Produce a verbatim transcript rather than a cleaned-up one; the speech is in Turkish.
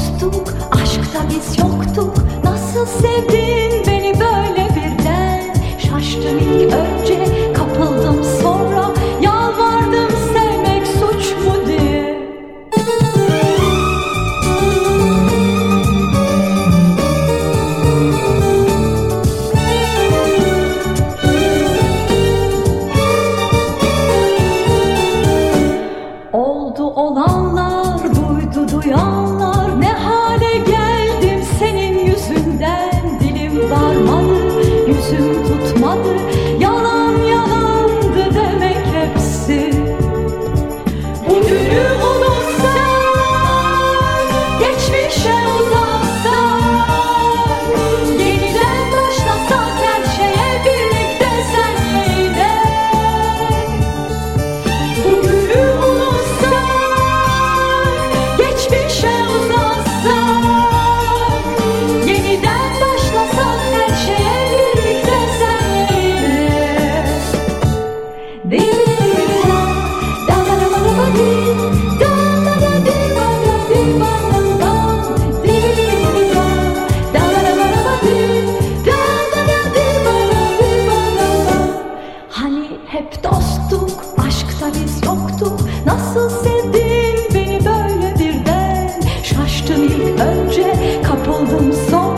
dostuk, aşkta biz yoktuk. Nasıl sevdin beni böyle birden? Şaştım ilk önce, kapıldım sonra, yalvardım sevmek suç mu diye. Oldu olanlar, duydu duyanlar, ne hale geldim senin yüzünden. Dilim varmadı, yüzüm tutmadı, yalan yalandı demek hepsi. Bugünü unutsak, geçmişe uzaksak, yeniden başlasak her şeye birlikte senle. Bugünü geçmişe uzatsak, yeniden başlasak her şeye birlikte senle. Di-di-di-di-da, da-da-da-da-da-di, da-da-da-di-ba-da-di-ba-da-da, di-di-di-di-da, da-da-da-da-da-di, da-da-da-di-ba-da-di-ba-da-da. Hani hep dosttuk, aşkta biz yoktuk. Nasıl sevdin beni böyle birden? Şaştım ilk önce, kapıldım sonra.